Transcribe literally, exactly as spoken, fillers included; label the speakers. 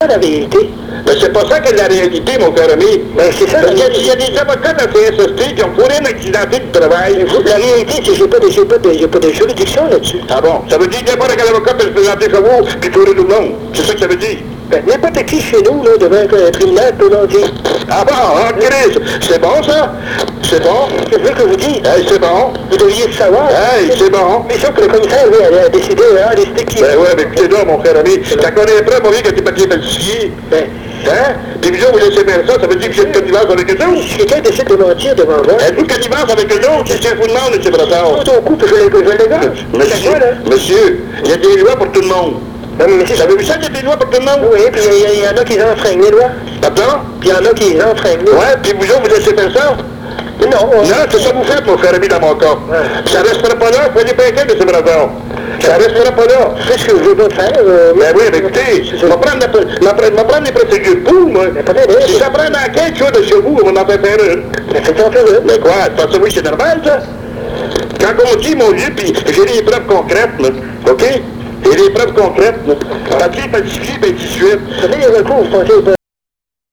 Speaker 1: la vérité.
Speaker 2: Mais c'est pas ça que la réalité, mon cher ami.
Speaker 1: Ben, c'est ça.
Speaker 2: Parce qu'il y a des avocats dans la C S S T qui ont fourré un accidenté de travail.
Speaker 1: La réalité, c'est que j'ai pas de, j'ai pas de, j'ai pas de juridiction là-dessus.
Speaker 2: Ah bon? Ça veut dire que n'importe quel avocat peut se présenter chez vous puis fourrer tout le monde. C'est ça que ça veut dire.
Speaker 1: Ben, n'importe qui chez nous, là, devant un tribunal peut leur dire.
Speaker 2: Ah bon? Ah, Chris, c'est bon ça? C'est bon?
Speaker 1: C'est ce que vous dites.
Speaker 2: Hey, c'est bon.
Speaker 1: Vous devriez le savoir.
Speaker 2: Hey, c'est bon.
Speaker 1: Mais sauf que le commissaire, lui, elle a décidé, hein, décidé qui.
Speaker 2: Ben ouais, mais écoutez donc, mon cher ami, t'as connais un preuve, mon vieux, que tes papiers falsifiés.
Speaker 1: Ben,
Speaker 2: Hein? Puis vous, vous laissez faire ça, ça veut dire que vous êtes connivence avec eux autres?
Speaker 1: si quelqu'un décide de mentir devant moi,
Speaker 2: Êtes-vous connivence avec eux autres? C'est ce que je vous demande, M. Brassard.
Speaker 1: tout au coup, puis je le, je le gage.
Speaker 2: Monsieur, monsieur, il y a des lois pour tout le monde.
Speaker 1: Non, mais monsieur,
Speaker 2: Vous avez vu ça, il y a des lois pour tout le monde?
Speaker 1: oui, puis il y, y, y en a qui enfreignent les lois.
Speaker 2: Pardon?
Speaker 1: Puis il y en a qui enfreignent les lois.
Speaker 2: Ouais, puis vous autres, vous laissez faire ça?
Speaker 1: Non, on...
Speaker 2: Non, c'est ça que vous faites, mon cher ami, dans mon cas.
Speaker 1: Ouais.
Speaker 2: Ça restera pas là, soyez pas inquiet, M. Brassard. Ça restera pas là.
Speaker 1: C'est ce que je veux pas faire. Euh,
Speaker 2: Ben oui, mais écoutez, je vais prendre, la- la- je vais prendre les procédures pour, moi.
Speaker 1: Mais peut-être,
Speaker 2: Si ça prend dans quelque chose de chez vous, on va en faire faire une.
Speaker 1: mais faites en faire une.
Speaker 2: Mais quoi, pensez-vous que c'est normal, ça? Quand on dit, mon vieux, puis j'ai des preuves concrètes, là, OK? J'ai des preuves concrètes, là. Papier falsifié, ben, tout de suite.
Speaker 1: Vous savez, les recours, vous pensez